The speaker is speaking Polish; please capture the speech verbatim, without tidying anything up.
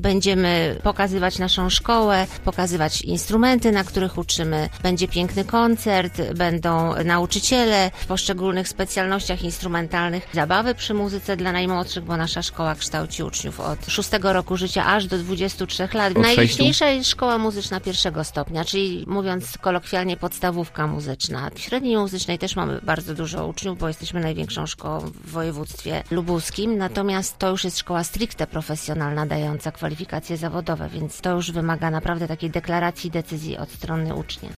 Będziemy pokazywać naszą szkołę, pokazywać instrumenty, na których uczymy. Będzie piękny koncert, będą nauczyciele w poszczególnych specjalnościach instrumentalnych, zabawy przy muzyce dla najmłodszych, bo nasza szkoła kształci uczniów od szóstego roku życia aż do dwudziestu trzech lat. Najliczniejsza jest szkoła muzyczna pierwszego stopnia, czyli mówiąc kolokwialnie podstawówka muzyczna. W średniej muzycznej też mamy bardzo dużo uczniów, bo jesteśmy największą szkołą w województwie lubuskim, natomiast to już jest szkoła stricte profesjonalna, dająca kwalifikacje zawodowe, więc to już wymaga naprawdę takiej deklaracji, decyzji od strony ucznia.